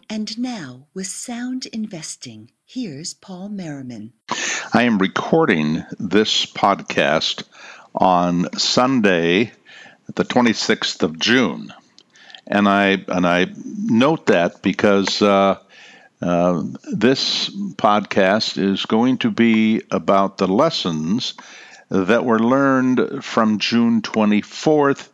And now, with Sound Investing, here's Paul Merriman. I am recording this podcast on Sunday, the 26th of June. And I note that because this podcast is going to be about the lessons that were learned from June 24th,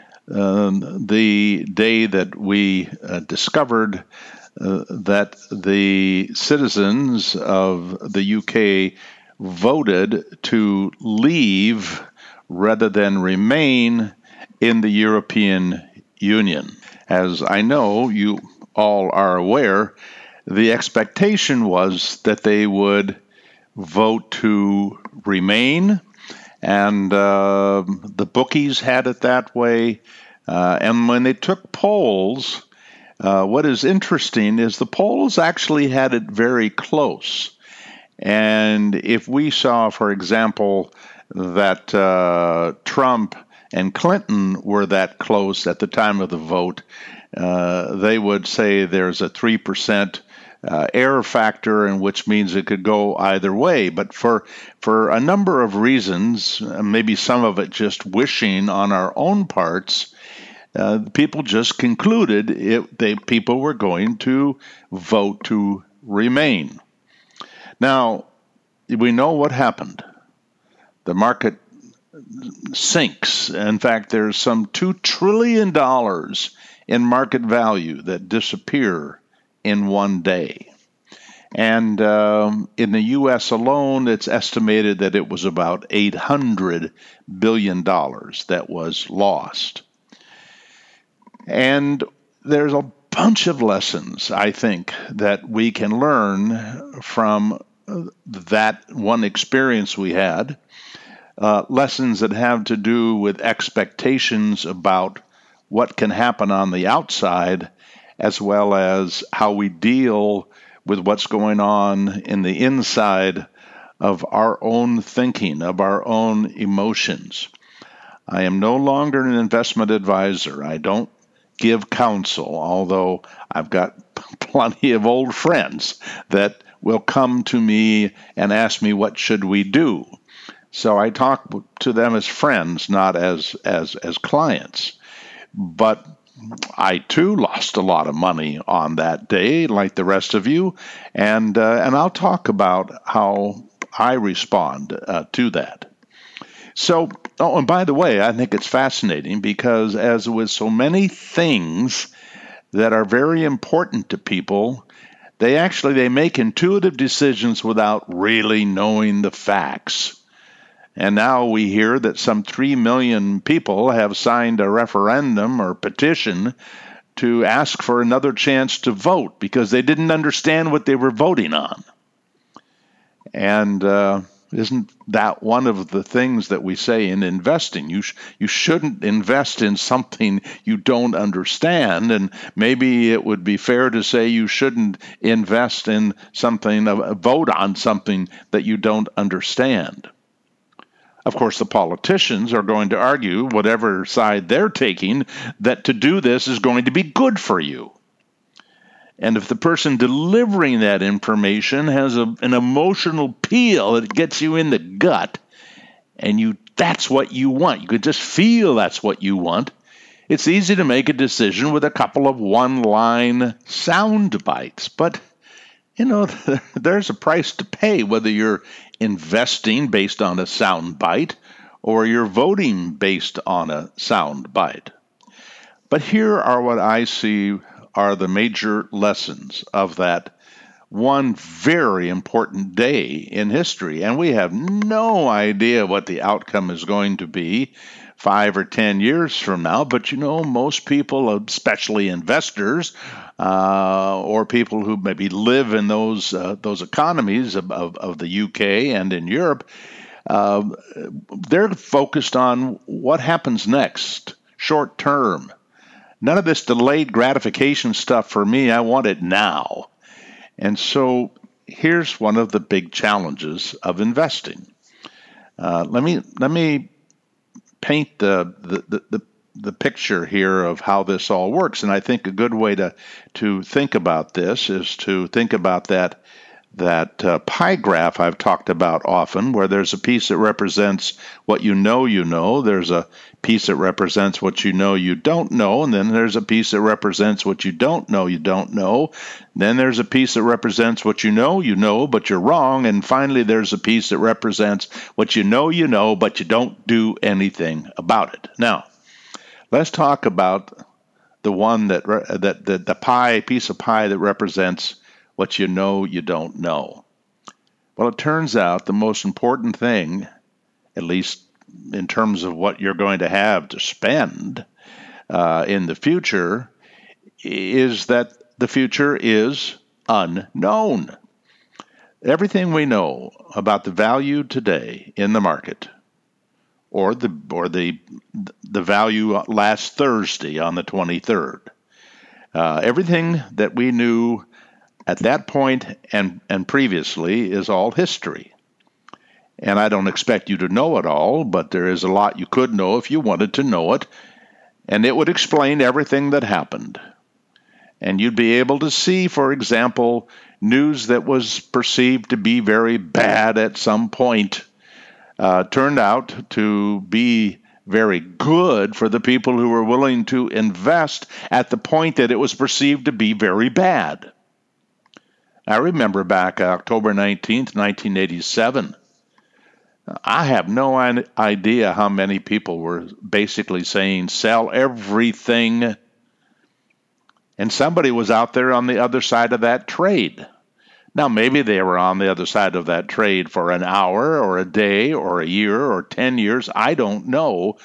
the day that we discovered that the citizens of the UK voted to leave rather than remain in the European Union. As I know you all are aware, the expectation was that they would vote to remain, and the bookies had it that way. And when they took polls, what is interesting is the polls actually had it very close. And if we saw, for example, that Trump and Clinton were that close at the time of the vote, they would say there's a 3% error factor, and which means it could go either way. But for a number of reasons, maybe some of it just wishing on our own parts, people just concluded people were going to vote to remain. Now, we know what happened. The market sinks. In fact, there's some $2 trillion in market value that disappear in one day. And in the U.S. alone, it's estimated that it was about $800 billion that was lost. And there's a bunch of lessons, I think, that we can learn from that one experience we had. Lessons that have to do with expectations about what can happen on the outside, as well as how we deal with what's going on in the inside of our own thinking, of our own emotions. I am no longer an investment advisor. I don't give counsel, although I've got plenty of old friends that will come to me and ask me what should we do. So I talk to them as friends, not as clients. But I too lost a lot of money on that day, like the rest of you, and I'll talk about how I respond to that. So, and by the way, I think it's fascinating because, as with so many things that are very important to people, they make intuitive decisions without really knowing the facts. And now we hear that some 3 million people have signed a referendum or petition to ask for another chance to vote because they didn't understand what they were voting on. And isn't that one of the things that we say in investing? You shouldn't invest in something you don't understand, and maybe it would be fair to say you shouldn't invest in something, vote on something that you don't understand. Of course, the politicians are going to argue, whatever side they're taking, that to do this is going to be good for you. And if the person delivering that information has an emotional appeal that gets you in the gut, and that's what you want, you could just feel that's what you want, it's easy to make a decision with a couple of one-line sound bites. But, there's a price to pay, whether you're investing based on a sound bite or you're voting based on a sound bite. But here are what I see are the major lessons of that one very important day in history. And we have no idea what the outcome is going to be 5 or 10 years from now. But most people, especially investors or people who maybe live in those economies of the UK and in Europe, they're focused on what happens next, short term. None of this delayed gratification stuff for me. I want it now. And so here's one of the big challenges of investing. Let me paint the the picture here of how this all works. And I think a good way to think about this is to think about that pie graph I've talked about often, where there's a piece that represents what you know, there's a piece that represents what you don't know, and then there's a piece that represents what you don't know, then there's a piece that represents what you know, but you're wrong, and finally there's a piece that represents what you know, but you don't do anything about it. Now, let's talk about the one that the piece of pie that represents what you don't know. Well, it turns out the most important thing, at least in terms of what you're going to have to spend in the future, is that the future is unknown. Everything we know about the value today in the market, or the value last Thursday on the 23rd, everything that we knew at that point and previously is all history. And I don't expect you to know it all, but there is a lot you could know if you wanted to know it, and it would explain everything that happened. And you'd be able to see, for example, news that was perceived to be very bad at some point turned out to be very good for the people who were willing to invest at the point that it was perceived to be very bad. I remember back October 19th, 1987, I have no idea how many people were basically saying, sell everything. And somebody was out there on the other side of that trade. Now, maybe they were on the other side of that trade for an hour or a day or a year or 10 years. I don't know.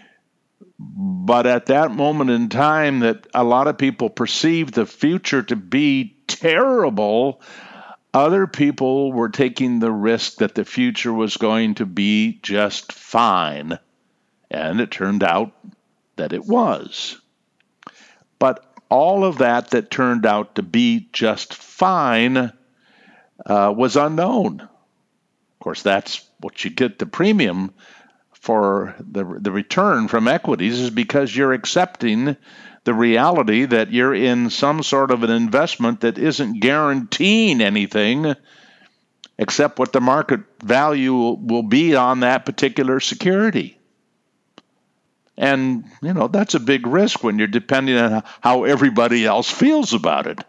But at that moment in time that a lot of people perceived the future to be terrible, other people were taking the risk that the future was going to be just fine. And it turned out that it was. But all of that turned out to be just fine was unknown. Of course, that's what you get the premium for the return from equities, is because you're accepting the reality that you're in some sort of an investment that isn't guaranteeing anything except what the market value will be on that particular security. And, that's a big risk when you're depending on how everybody else feels about it.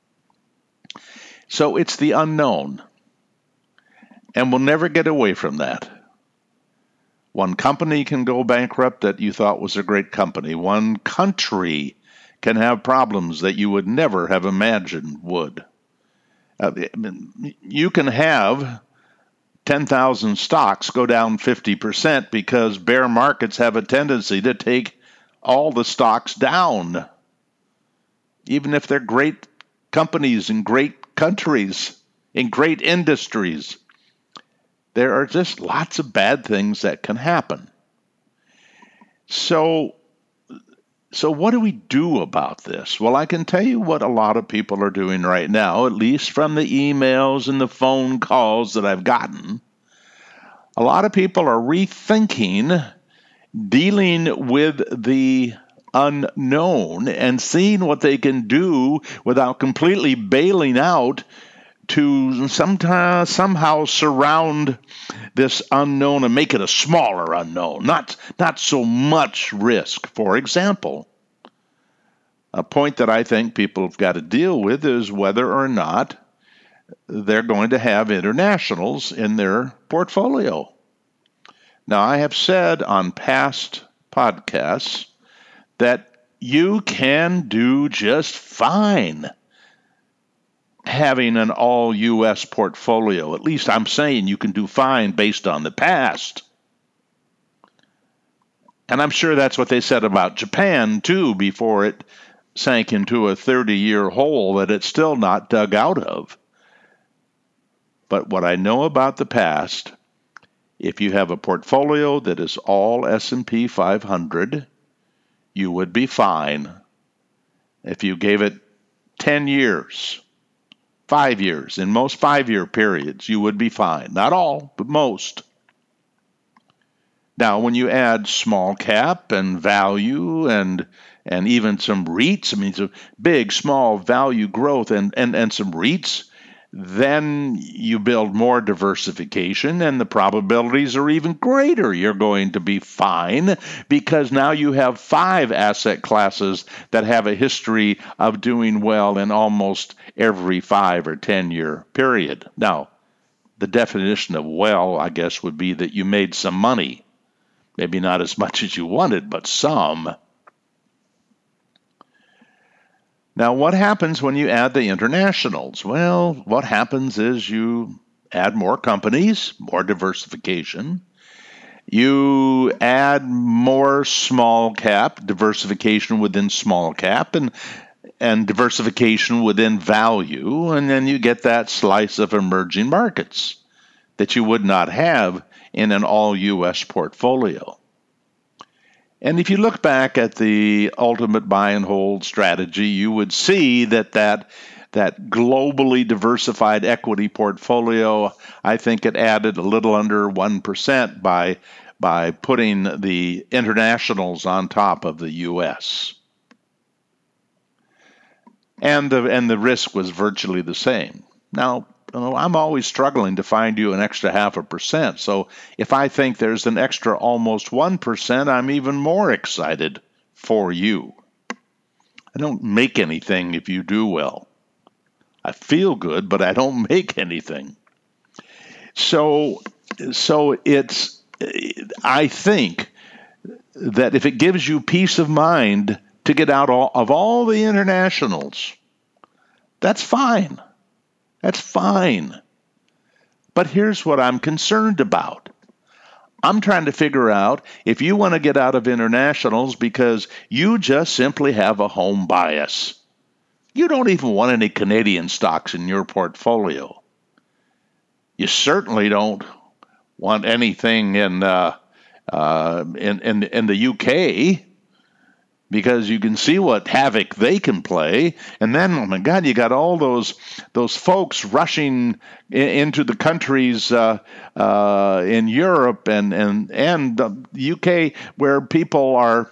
So it's the unknown. And we'll never get away from that. One company can go bankrupt that you thought was a great company. One country can have problems that you would never have imagined would. You can have 10,000 stocks go down 50% because bear markets have a tendency to take all the stocks down, even if they're great companies in great countries, in great industries. There are just lots of bad things that can happen. So what do we do about this? Well, I can tell you what a lot of people are doing right now, at least from the emails and the phone calls that I've gotten. A lot of people are rethinking dealing with the unknown and seeing what they can do without completely bailing out to somehow surround this unknown and make it a smaller unknown, not so much risk. For example, a point that I think people have got to deal with is whether or not they're going to have internationals in their portfolio. Now, I have said on past podcasts that you can do just fine having an all-U.S. portfolio. At least I'm saying you can do fine based on the past. And I'm sure that's what they said about Japan, too, before it sank into a 30-year hole that it's still not dug out of. But what I know about the past, if you have a portfolio that is all S&P 500, you would be fine. If you gave it 10 years, 5 years, in most 5-year periods, you would be fine. Not all, but most. Now, when you add small cap and value and even some REITs, I mean, some big, small value growth and some REITs, then you build more diversification and the probabilities are even greater you're going to be fine because now you have 5 asset classes that have a history of doing well in almost every 5 or 10-year period. Now, the definition of well, I guess, would be that you made some money. Maybe not as much as you wanted, but some. Now, what happens when you add the internationals? Well, what happens is you add more companies, more diversification. You add more small cap, diversification within small cap, and diversification within value, and then you get that slice of emerging markets that you would not have in an all U.S. portfolio. And if you look back at the ultimate buy and hold strategy, you would see that globally diversified equity portfolio, I think it added a little under 1% by putting the internationals on top of the U.S. And the risk was virtually the same. Now, I'm always struggling to find you an extra 0.5%. So if I think there's an extra almost 1%, I'm even more excited for you. I don't make anything if you do well. I feel good, but I don't make anything. So it's, I think that if it gives you peace of mind to get out of all the internationals, that's fine. That's fine. But here's what I'm concerned about. I'm trying to figure out if you want to get out of internationals because you just simply have a home bias. You don't even want any Canadian stocks in your portfolio. You certainly don't want anything in the UK because you can see what havoc they can play. And then, oh my God, you got all those folks rushing into the countries in Europe and the UK where people are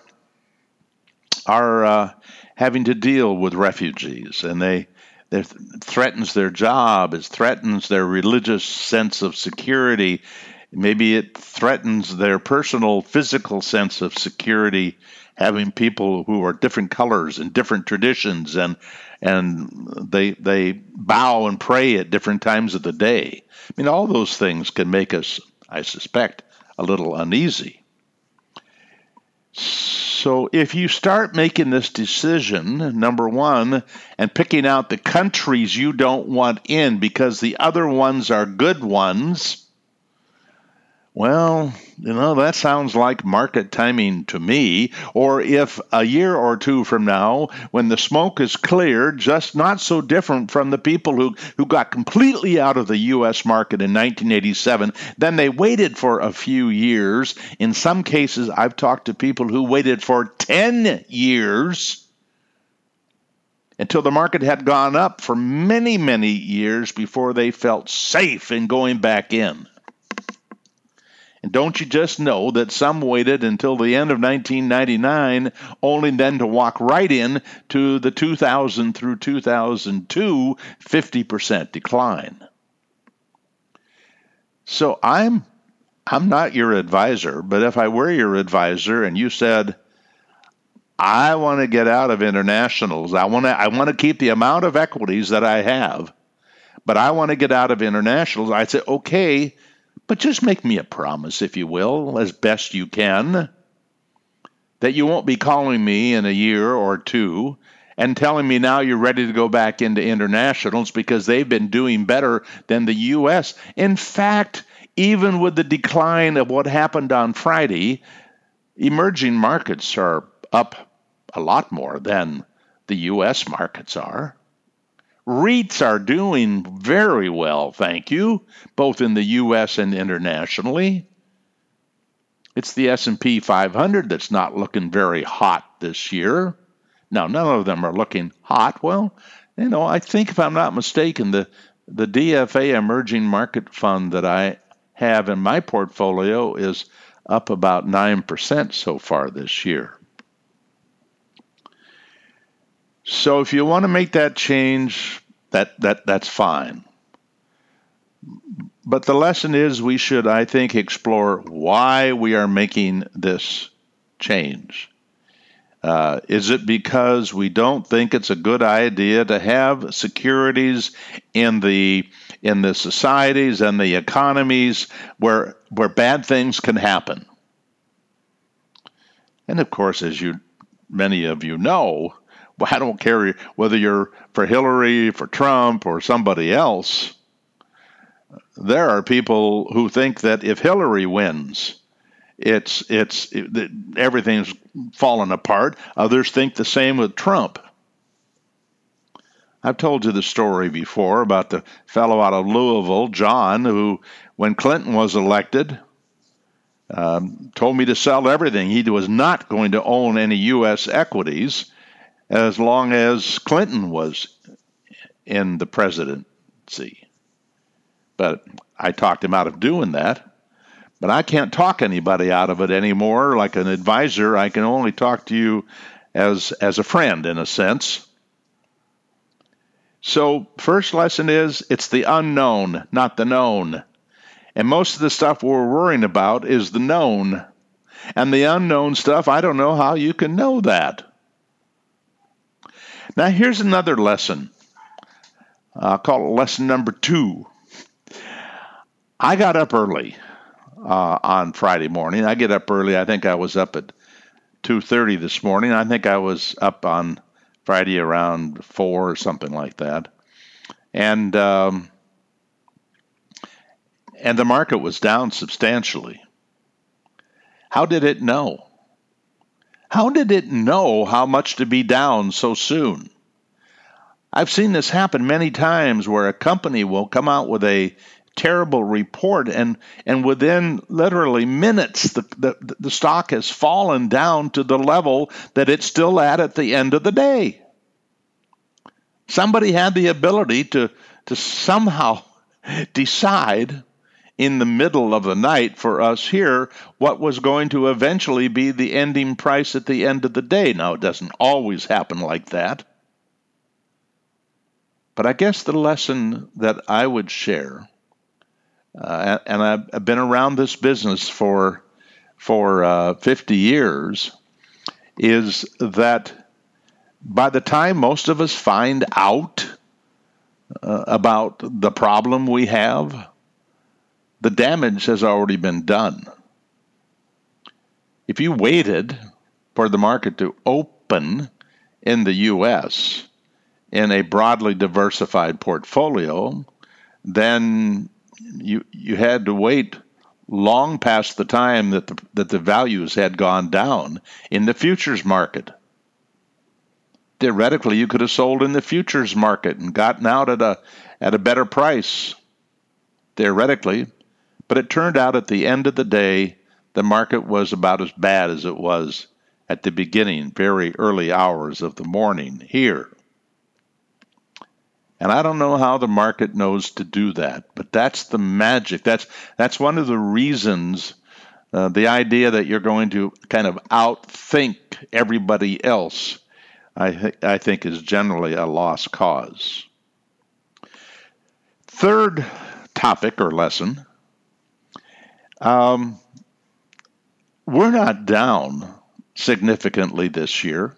having to deal with refugees, and it threatens their job, it threatens their religious sense of security. Maybe it threatens their personal physical sense of security, having people who are different colors and different traditions, and they bow and pray at different times of the day. I mean, all those things can make us, I suspect, a little uneasy. So if you start making this decision, number one, and picking out the countries you don't want in because the other ones are good ones, well, that sounds like market timing to me. Or if a year or two from now, when the smoke is cleared, just not so different from the people who got completely out of the U.S. market in 1987, then they waited for a few years. In some cases, I've talked to people who waited for 10 years until the market had gone up for many, many years before they felt safe in going back in. And don't you just know that some waited until the end of 1999, only then to walk right in to the 2000 through 2002 50% decline. So I'm not your advisor, but if I were your advisor and you said, I want to get out of internationals, I want to keep the amount of equities that I have, but I want to get out of internationals, I'd say, okay, but just make me a promise, if you will, as best you can, that you won't be calling me in a year or two and telling me now you're ready to go back into internationals because they've been doing better than the U.S. In fact, even with the decline of what happened on Friday, emerging markets are up a lot more than the U.S. markets are. REITs are doing very well, thank you, both in the U.S. and internationally. It's the S&P 500 that's not looking very hot this year. Now, none of them are looking hot. Well, I think if I'm not mistaken, the DFA Emerging Market Fund that I have in my portfolio is up about 9% so far this year. So if you want to make that change, that's fine. But the lesson is we should, I think, explore why we are making this change. Is it because we don't think it's a good idea to have securities in the societies and the economies where bad things can happen? And of course, as many of you know, well, I don't care whether you're for Hillary, for Trump, or somebody else. There are people who think that if Hillary wins, everything's fallen apart. Others think the same with Trump. I've told you the story before about the fellow out of Louisville, John, who, when Clinton was elected, told me to sell everything. He was not going to own any U.S. equities as long as Clinton was in the presidency. But I talked him out of doing that. But I can't talk anybody out of it anymore. Like an advisor, I can only talk to you as a friend, in a sense. So, first lesson is it's the unknown, not the known. And most of the stuff we're worrying about is the known. And the unknown stuff, I don't know how you can know that. Now, here's another lesson. I'll call it lesson number 2. I got up early on Friday morning. I get up early. I think I was up at 2:30 this morning. I think I was up on Friday around 4 or something like that. And the market was down substantially. How did it know? How did it know how much to be down so soon? I've seen this happen many times where a company will come out with a terrible report and within literally minutes the stock has fallen down to the level that it's still at the end of the day. Somebody had the ability to somehow decide in the middle of the night for us here what was going to eventually be the ending price at the end of the day. Now, it doesn't always happen like that. But I guess the lesson that I would share, and I've been around this business for 50 years, is that by the time most of us find out about the problem we have, the damage has already been done. If you waited for the market to open in the U.S. in a broadly diversified portfolio, then you had to wait long past the time that the values had gone down in the futures market. Theoretically, you could have sold in the futures market and gotten out at a better price. Theoretically, but it turned out at the end of the day, the market was about as bad as it was at the beginning, very early hours of the morning here. And I don't know how the market knows to do that, but that's the magic. That's one of the reasons, the idea that you're going to kind of outthink everybody else, I think is generally a lost cause. Third topic or lesson, we're not down significantly this year.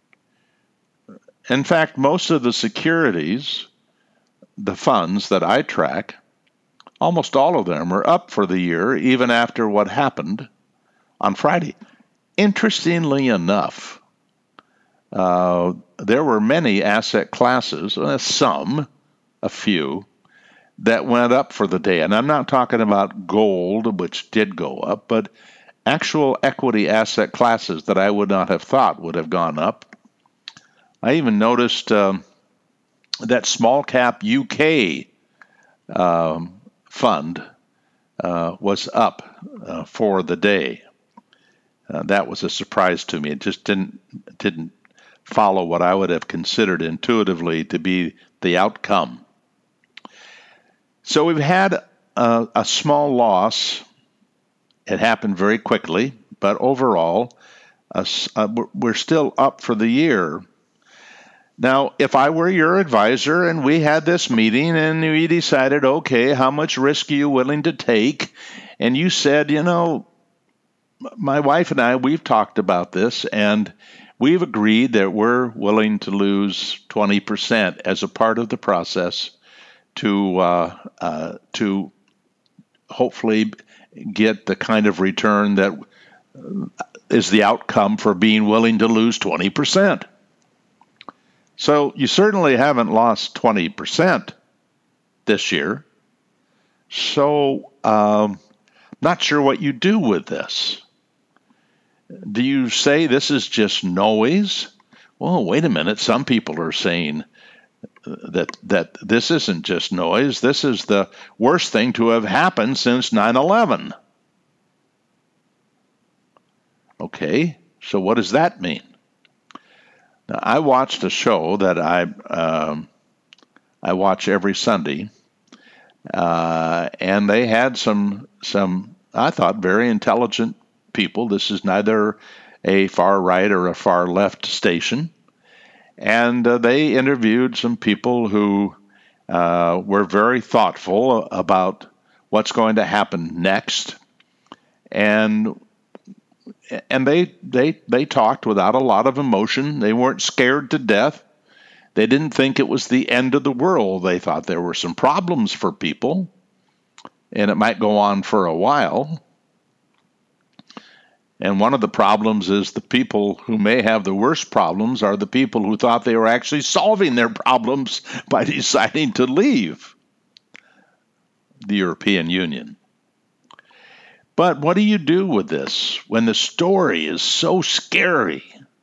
In fact, most of the securities, the funds that I track, almost all of them are up for the year, even after what happened on Friday. Interestingly enough, there were many asset classes, a few, that went up for the day. And I'm not talking about gold, which did go up, but actual equity asset classes that I would not have thought would have gone up. I even noticed that small cap UK fund was up for the day. That was a surprise to me. It just didn't follow what I would have considered intuitively to be the outcome. So we've had a small loss It happened very quickly, but overall, we're still up for the year. Now, if I were your advisor and we had this meeting and we decided, okay, how much risk are you willing to take? And you said, my wife and I, we've talked about this and we've agreed that we're willing to lose 20% as a part of the process to hopefully get the kind of return that is the outcome for being willing to lose 20%. So you certainly haven't lost 20% this year. So not sure what you do with this. Do you say this is just noise? Well, wait a minute. Some people are saying that this isn't just noise. This is the worst thing to have happened since 9/11. Okay, so what does that mean? Now, I watched a show that I watch every Sunday, and they had some I thought very intelligent people. This is neither a far right or a far left station, and they interviewed some people who were very thoughtful about what's going to happen next, and they talked without a lot of emotion. They weren't scared to death. They didn't think it was the end of the world. They thought there were some problems for people, and it might go on for a while. And one of the problems is the people who may have the worst problems are the people who thought they were actually solving their problems by deciding to leave the European Union. But what do you do with this when the story is so scary?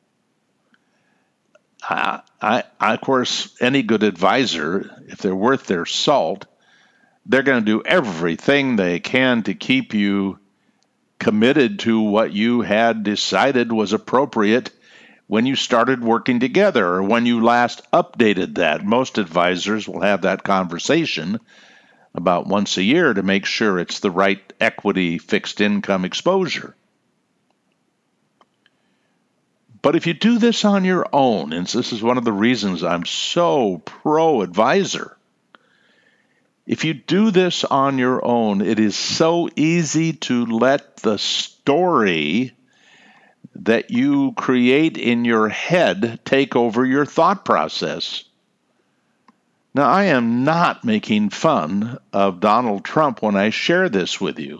Of course, any good advisor, if they're worth their salt, they're going to do everything they can to keep you committed to what you had decided was appropriate when you started working together or when you last updated that. Most advisors will have that conversation about once a year to make sure it's the right equity fixed income exposure. But if you do this on your own, and this is one of the reasons I'm so pro-advisor, if you do this on your own, it is so easy to let the story that you create in your head take over your thought process. Now, I am not making fun of Donald Trump when I share this with you,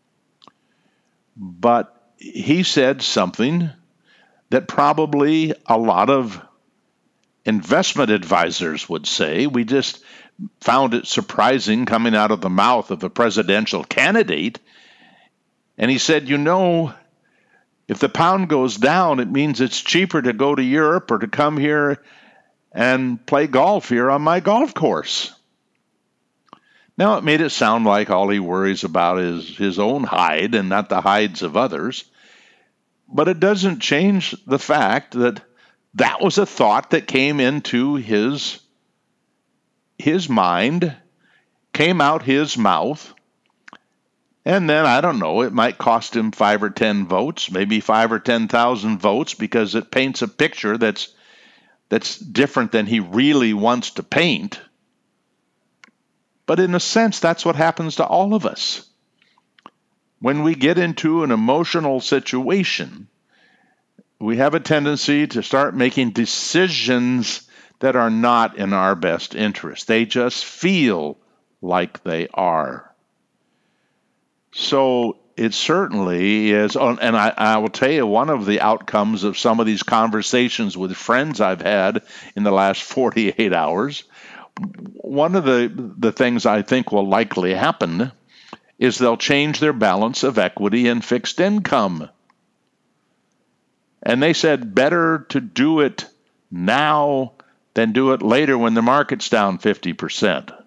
but he said something that probably a lot of investment advisors would say. We just found it surprising coming out of the mouth of a presidential candidate. And he said, if the pound goes down, it means it's cheaper to go to Europe or to come here and play golf here on my golf course. Now, it made it sound like all he worries about is his own hide and not the hides of others. But it doesn't change the fact that that was a thought that came into his mind, came out his mouth, and then, I don't know, it might cost him 5 or 10 votes, maybe 5 or 10,000 votes, because it paints a picture that's different than he really wants to paint. But in a sense, that's what happens to all of us. When we get into an emotional situation, we have a tendency to start making decisions that are not in our best interest. They just feel like they are. So it certainly is, and I will tell you, one of the outcomes of some of these conversations with friends I've had in the last 48 hours, one of the things I think will likely happen is they'll change their balance of equity and fixed income. And they said better to do it now than do it later when the market's down 50%.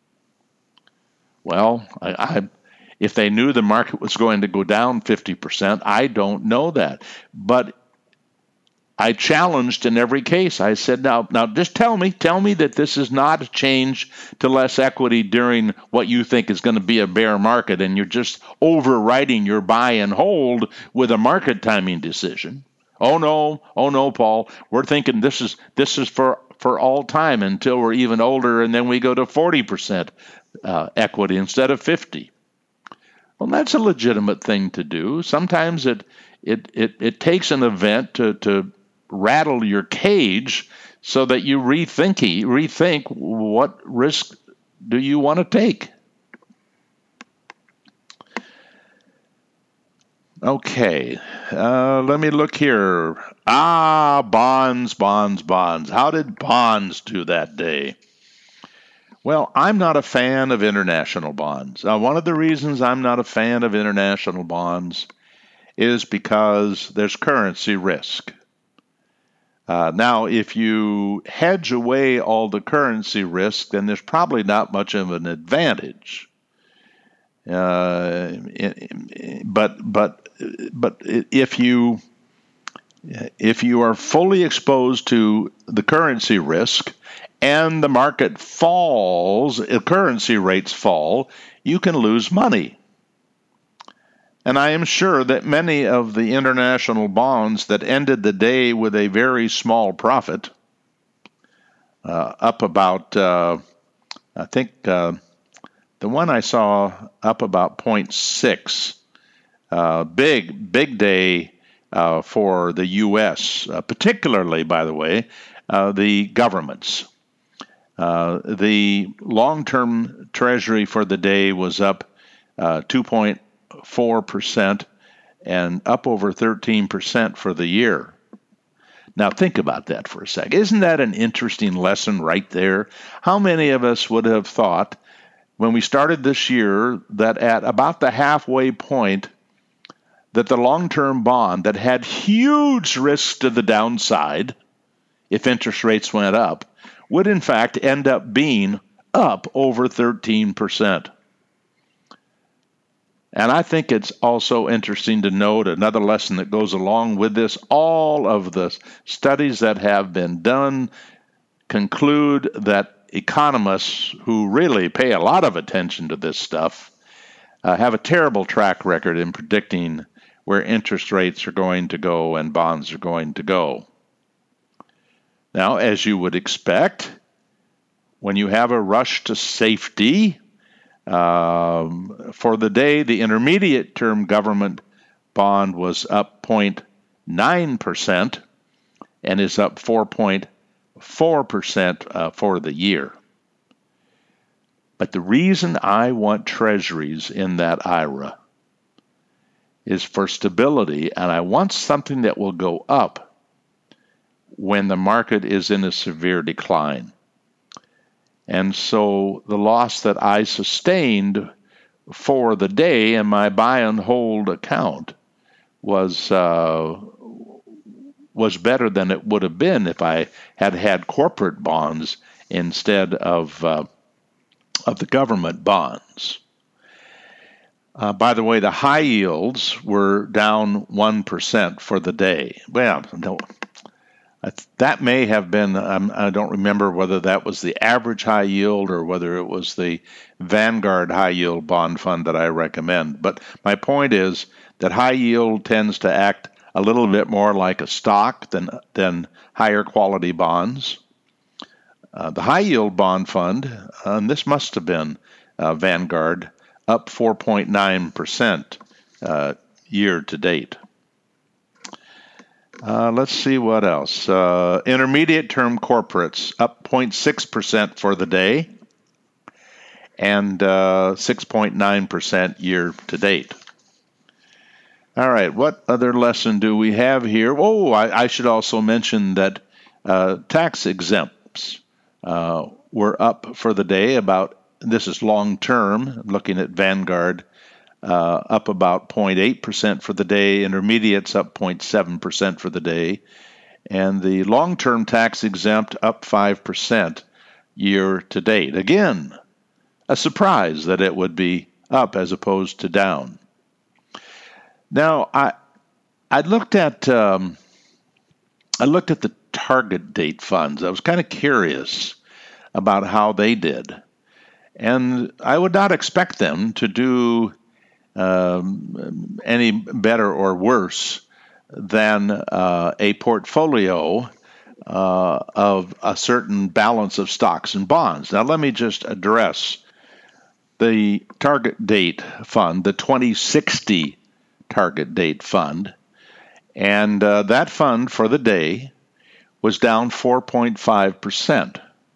Well, if they knew the market was going to go down 50%, I don't know that. But I challenged in every case. I said, now just tell me that this is not a change to less equity during what you think is going to be a bear market, and you're just overriding your buy and hold with a market timing decision. Oh no, Paul. We're thinking this is for all time until we're even older, and then we go to 40% equity instead of 50. Well, that's a legitimate thing to do. Sometimes it takes an event to rattle your cage so that you rethink what risk do you want to take. Okay, let me look here. Bonds. How did bonds do that day? Well, I'm not a fan of international bonds. One of the reasons I'm not a fan of international bonds is because there's currency risk. Now, if you hedge away all the currency risk, then there's probably not much of an advantage. But if you are fully exposed to the currency risk and the market falls, currency rates fall, you can lose money. And I am sure that many of the international bonds that ended the day with a very small profit, up about, I think the one I saw up about 0.6, big day for the U.S., particularly, by the way, the governments. The long-term Treasury for the day was up 2.4% and up over 13% for the year. Now think about that for a sec. Isn't that an interesting lesson right there? How many of us would have thought when we started this year that at about the halfway point that the long-term bond that had huge risks to the downside if interest rates went up would in fact end up being up over 13%. And I think it's also interesting to note another lesson that goes along with this. All of the studies that have been done conclude that economists who really pay a lot of attention to this stuff have a terrible track record in predicting where interest rates are going to go and bonds are going to go. Now, as you would expect, when you have a rush to safety, for the day, the intermediate term government bond was up 0.9% and is up 4.4% for the year. But the reason I want treasuries in that IRA is for stability, and I want something that will go up when the market is in a severe decline. And so the loss that I sustained for the day in my buy and hold account was better than it would have been if I had had corporate bonds instead of the government bonds. By the way, the high yields were down 1% for the day. Well, no. That may have been, I don't remember whether that was the average high yield or whether it was the Vanguard high yield bond fund that I recommend. But my point is that high yield tends to act a little bit more like a stock than higher quality bonds. The high yield bond fund, and this must have been Vanguard, up 4.9% year to date. Let's see what else. Intermediate term corporates up 0.6% for the day and 6.9% year to date. All right, what other lesson do we have here? Oh, I should also mention that tax exempts were up for the day about, this is long term, looking at Vanguard, up about 0.8% for the day, intermediates up 0.7% for the day, and the long-term tax exempt up 5% year to date. Again, a surprise that it would be up as opposed to down. Now, I looked at I looked at the target date funds. I was kind of curious about how they did. And I would not expect them to do any better or worse than a portfolio of a certain balance of stocks and bonds. Now, let me just address the target date fund, the 2060 target date fund. And that fund for the day was down 4.5%.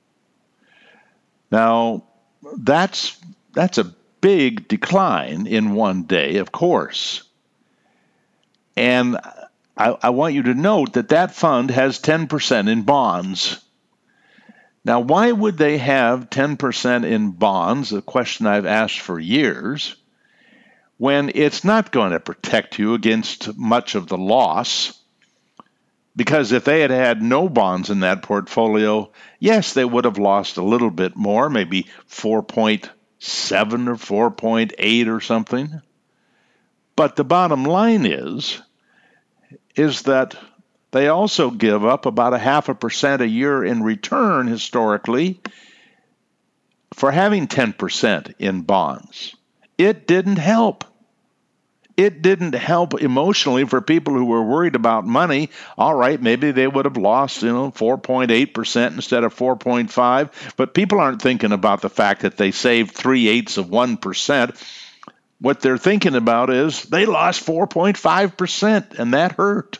Now, that's a big decline in one day, of course. And I want you to note that that fund has 10% in bonds. Now, why would they have 10% in bonds, a question I've asked for years, when it's not going to protect you against much of the loss? Because if they had had no bonds in that portfolio, yes, they would have lost a little bit more, maybe 4.7 or 4.8 or something. But the bottom line is that they also give up about 0.5% a year in return historically for having 10% in bonds. It didn't help. It didn't help emotionally for people who were worried about money. All right, maybe they would have lost, 4.8% instead of 4.5. But people aren't thinking about the fact that they saved 0.3%. What they're thinking about is they lost 4.5%, and that hurt.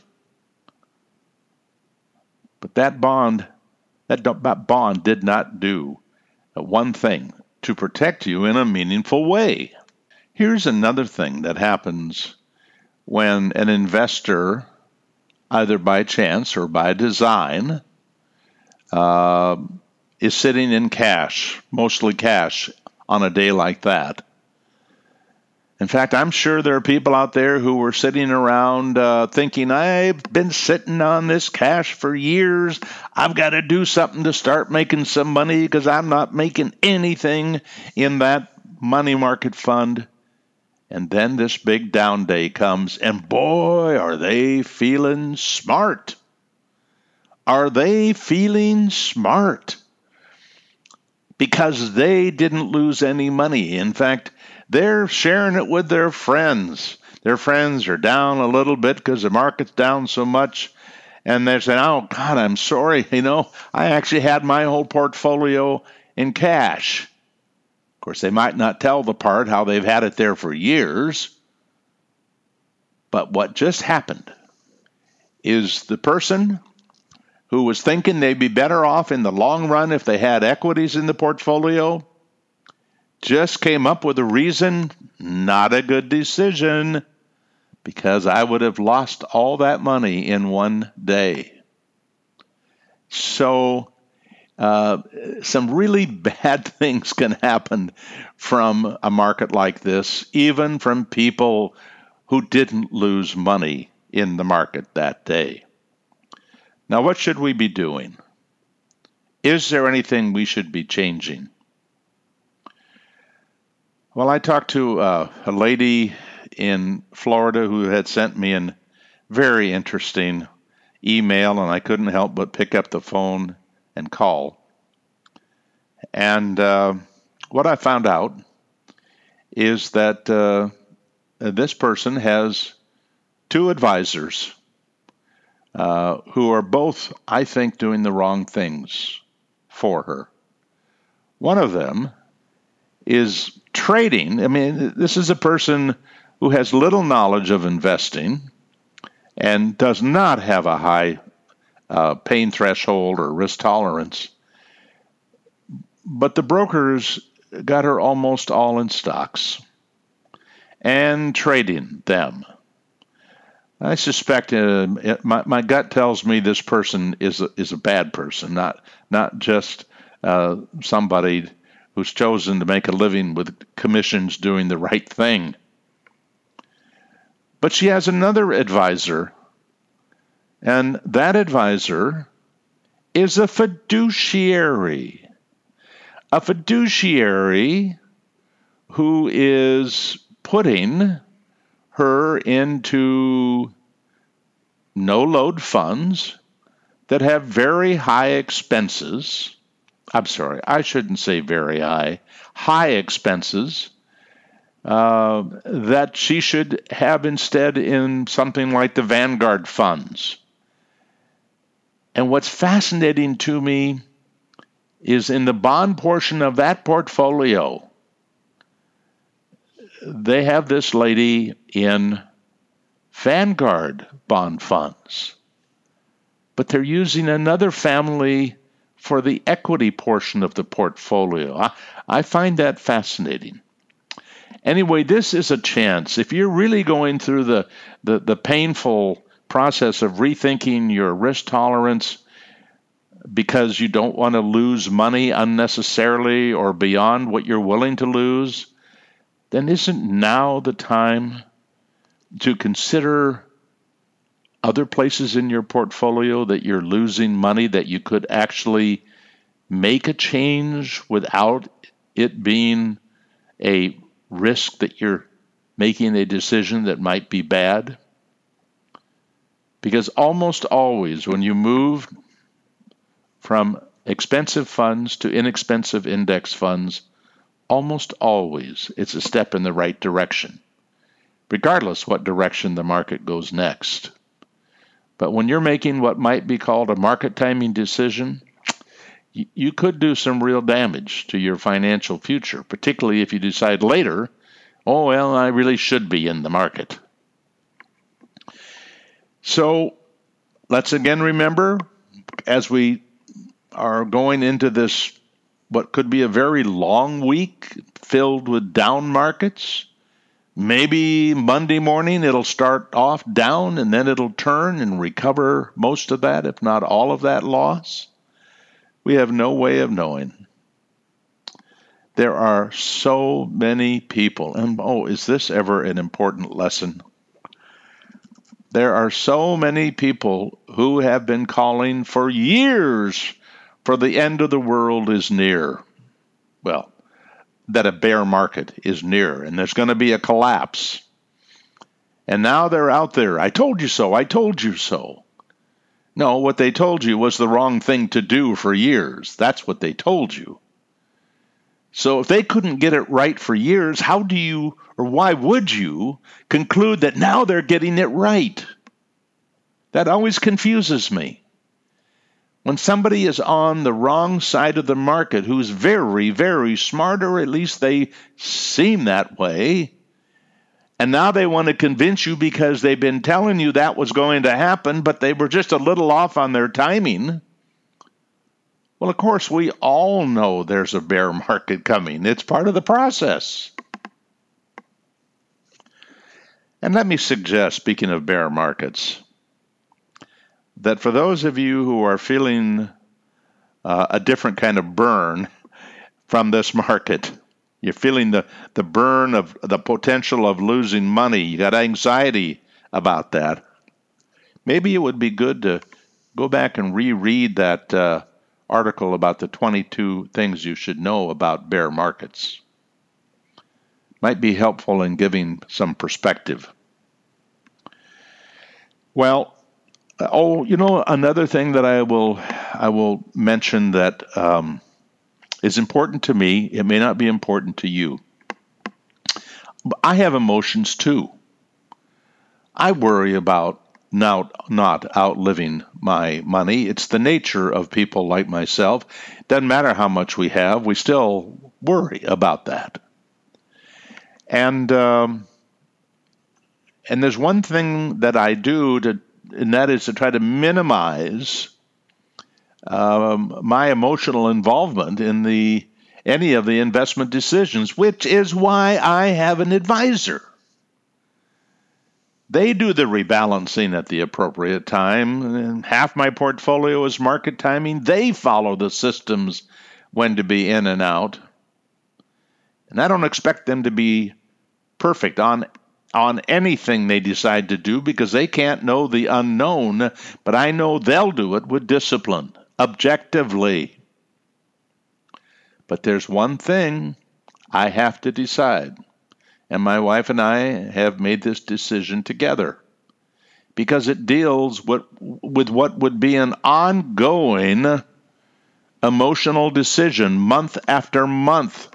But that bond did not do one thing to protect you in a meaningful way. Here's another thing that happens when an investor, either by chance or by design, is sitting in cash, mostly cash, on a day like that. In fact, I'm sure there are people out there who were sitting around thinking, I've been sitting on this cash for years. I've got to do something to start making some money because I'm not making anything in that money market fund. And then this big down day comes, and boy, are they feeling smart. Are they feeling smart? Because they didn't lose any money. In fact, they're sharing it with their friends. Their friends are down a little bit because the market's down so much. And they're saying, oh, God, I'm sorry. I actually had my whole portfolio in cash. Of course, they might not tell the part how they've had it there for years. But what just happened is the person who was thinking they'd be better off in the long run if they had equities in the portfolio just came up with a reason, not a good decision, because I would have lost all that money in one day. So some really bad things can happen from a market like this, even from people who didn't lose money in the market that day. Now, what should we be doing? Is there anything we should be changing? Well, I talked to a lady in Florida who had sent me a very interesting email, and I couldn't help but pick up the phone and call. And what I found out is that this person has two advisors who are both, I think, doing the wrong things for her. One of them is trading. I mean, this is a person who has little knowledge of investing and does not have a high pain threshold or risk tolerance. But the brokers got her almost all in stocks and trading them. I suspect my gut tells me this person is a bad person, not just somebody who's chosen to make a living with commissions doing the right thing. But she has another advisor, and that advisor is a fiduciary. A fiduciary who is putting her into no-load funds that have very high expenses. I'm sorry, I shouldn't say very high, high expenses that she should have instead in something like the Vanguard funds. And what's fascinating to me is in the bond portion of that portfolio, they have this lady in Vanguard bond funds, but they're using another family for the equity portion of the portfolio. I find that fascinating. Anyway, this is a chance. If you're really going through the painful process of rethinking your risk tolerance because you don't want to lose money unnecessarily or beyond what you're willing to lose, then isn't now the time to consider other places in your portfolio that you're losing money that you could actually make a change without it being a risk that you're making a decision that might be bad? Because almost always when you move from expensive funds to inexpensive index funds, almost always it's a step in the right direction, regardless what direction the market goes next. But when you're making what might be called a market timing decision, you could do some real damage to your financial future, particularly if you decide later, oh, well, I really should be in the market. So let's again remember, as we are going into this, what could be a very long week filled with down markets, maybe Monday morning it'll start off down and then it'll turn and recover most of that, if not all of that loss. We have no way of knowing. There are so many people, and is this ever an important lesson? There are so many people who have been calling for years for the end of the world is near. Well, that a bear market is near and there's going to be a collapse. And now they're out there, I told you so, I told you so. No, what they told you was the wrong thing to do for years. That's what they told you. So if they couldn't get it right for years, how do you, or why would you, conclude that now they're getting it right? That always confuses me. When somebody is on the wrong side of the market who's very, very smart, or at least they seem that way, and now they want to convince you because they've been telling you that was going to happen, but they were just a little off on their timing. Well, of course, we all know there's a bear market coming. It's part of the process. And let me suggest, speaking of bear markets, that for those of you who are feeling a different kind of burn from this market, you're feeling the burn of the potential of losing money, you got anxiety about that, maybe it would be good to go back and reread that article about the 22 things you should know about bear markets. Might be helpful in giving some perspective. Well, another thing that I will mention that is important to me. It may not be important to you. But I have emotions too. I worry about not outliving my money. It's the nature of people like myself. Doesn't matter how much we have, we still worry about that. And there's one thing that I do and that is to try to minimize my emotional involvement in any of the investment decisions, which is why I have an advisor. They do the rebalancing at the appropriate time, and half my portfolio is market timing. They follow the systems when to be in and out. And I don't expect them to be perfect on anything they decide to do because they can't know the unknown, but I know they'll do it with discipline, objectively. But there's one thing I have to decide, and my wife and I have made this decision together. because it deals with what would be an ongoing emotional decision month after month.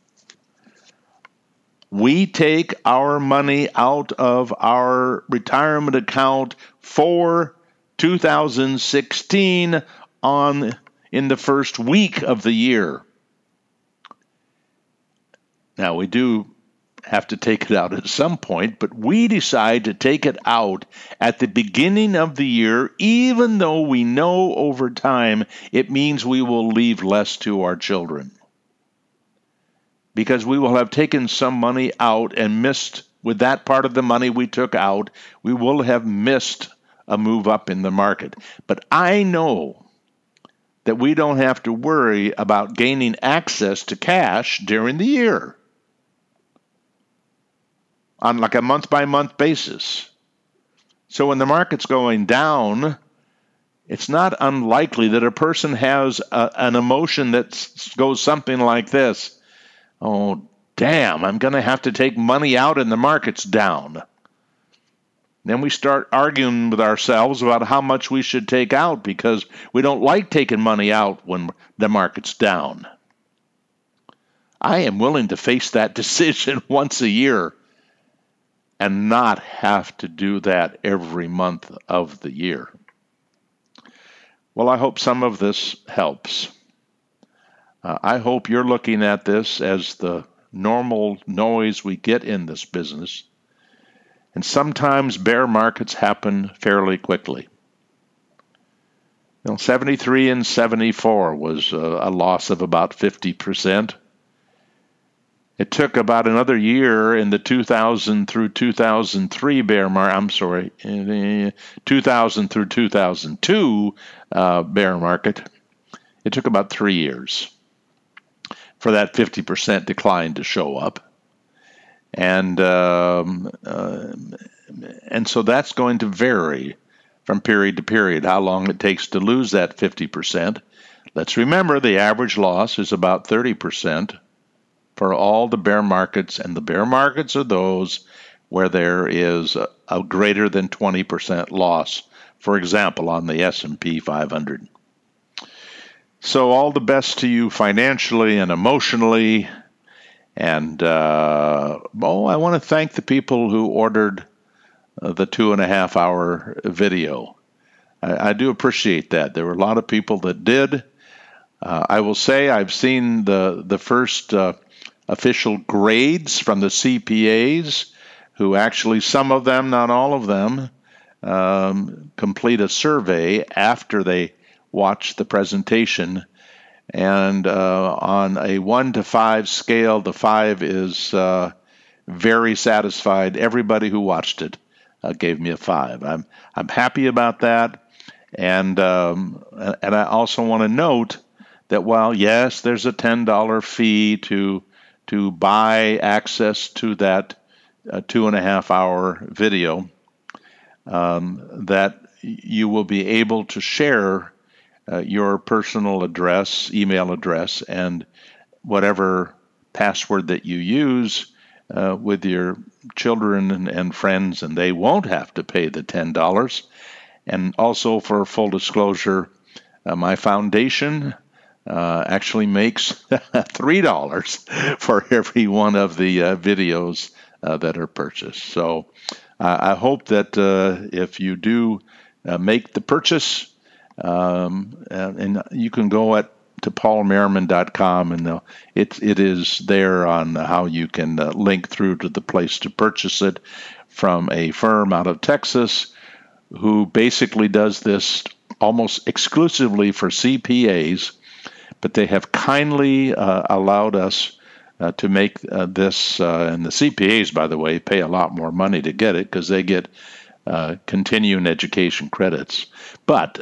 We take our money out of our retirement account for 2016 in the first week of the year. Now, we do have to take it out at some point, but we decide to take it out at the beginning of the year, even though we know over time it means we will leave less to our children. Because we will have taken some money out and missed, with that part of the money we took out, we will have missed a move up in the market. But I know that we don't have to worry about gaining access to cash during the year on like a month-by-month basis. So when the market's going down, it's not unlikely that a person has an emotion that goes something like this. Oh, damn, I'm going to have to take money out and the market's down. Then we start arguing with ourselves about how much we should take out because we don't like taking money out when the market's down. I am willing to face that decision once a year and not have to do that every month of the year. Well, I hope some of this helps. I hope you're looking at this as the normal noise we get in this business. And sometimes bear markets happen fairly quickly. 73 and 74 was a loss of about 50%. It took about another year in the 2000 through 2003 bear market, 2000 through 2002 bear market. It took about 3 years for that 50% decline to show up. And so that's going to vary from period to period, how long it takes to lose that 50%. Let's remember the average loss is about 30% for all the bear markets, and the bear markets are those where there is a greater than 20% loss, for example, on the S&P 500. So all the best to you financially and emotionally. And, I want to thank the people who ordered the 2.5-hour video. I do appreciate that. There were a lot of people that did. I will say I've seen the first official grades from the CPAs, who actually, some of them, not all of them, complete a survey after they watch the presentation. And on a 1 to 5 scale, the 5 is very satisfied. Everybody who watched it gave me a 5. I'm happy about that. And I also want to note that while, yes, there's a $10 fee to buy access to that 2.5-hour video, that you will be able to share your personal address, email address, and whatever password that you use with your children and friends, and they won't have to pay the $10. And also, for full disclosure, my foundation actually makes $3 for every one of the videos that are purchased. So I hope that if you do make the purchase, and you can go to paulmerriman.com, and it is there on how you can link through to the place to purchase it from a firm out of Texas who basically does this almost exclusively for CPAs, but they have kindly allowed us to make this, and the CPAs, by the way, pay a lot more money to get it because they get continuing education credits. But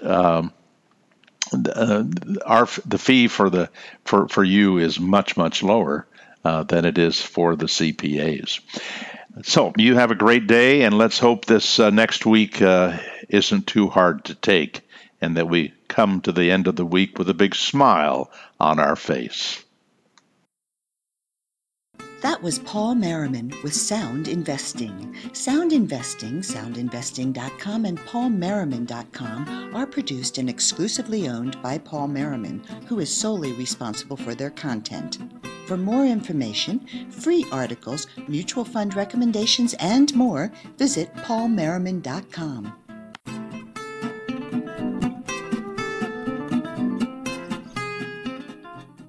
the fee for you is much lower than it is for the CPAs. So you have a great day, and let's hope this next week isn't too hard to take, and that we come to the end of the week with a big smile on our face. That was Paul Merriman with Sound Investing. Sound Investing, soundinvesting.com, and paulmerriman.com are produced and exclusively owned by Paul Merriman, who is solely responsible for their content. For more information, free articles, mutual fund recommendations, and more, visit paulmerriman.com.